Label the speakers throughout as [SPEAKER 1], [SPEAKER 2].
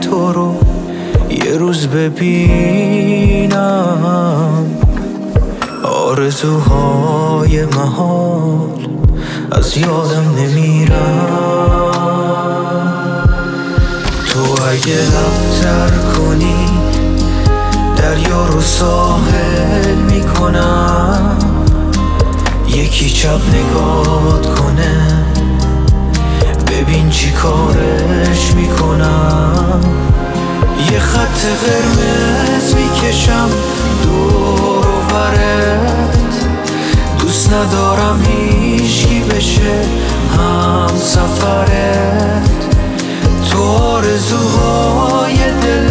[SPEAKER 1] تو رو یه روز ببینم. آرزوهای محال از یادم نمیرم. تو اگه لب‌تر کنی دریا رو ساحل میکنم. یکی چپ نگات کنه ببین چی کارش میکنم. یه خط قرمز میکشم دور و برت. دوست ندارم هیچکی بشه هم سفرت. تو آرزوهای دل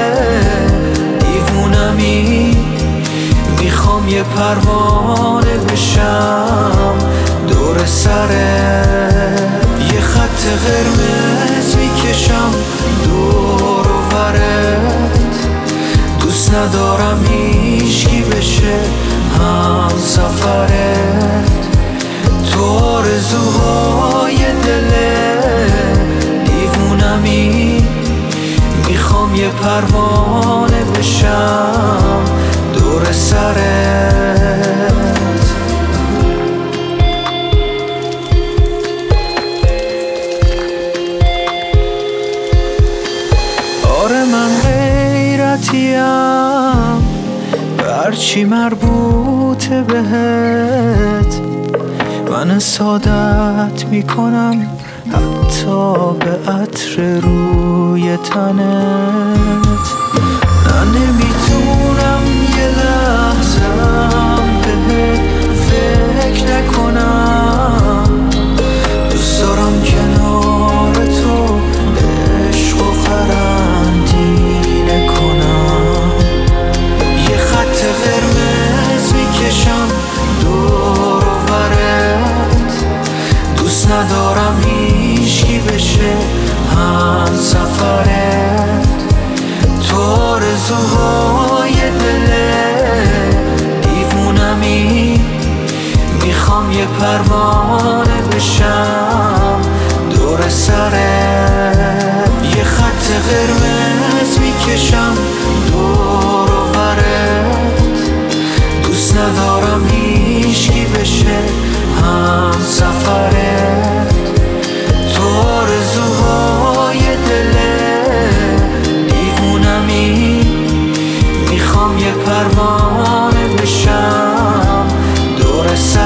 [SPEAKER 1] دیوونمی. میخوام یه پروانه بشم دور سرت. یه خط قرمز میکشم دور و برت. دوست ندارم هیچکی بشه هم سفرت. تو آرزوهای دل دیوونمی. میخوام یه پروانه بشم دور سرت. آره من غیرتیم هرچی مربوطه بهت. من سعادت میکنم حتی به عطر روی تنت. نه نمیتونم یه لحظم بهت فکر نکنم. دوست دارم کنار تو عشق و قرنطینه کنم. یه خط قرمز میکشم دور و برت. دوست ندارم هیچکی بشه هم سفرت. تو آرزوهای دل دیوونمی. میخوام یه پروانه بشم دور سرت. یه خط قرمز میکشم دور و برت. دوست ندارم هیچکی بشه هم سفرت. تو آرزوهای دل دیوونمی. میخوام یه پروانه بشم دور سرت.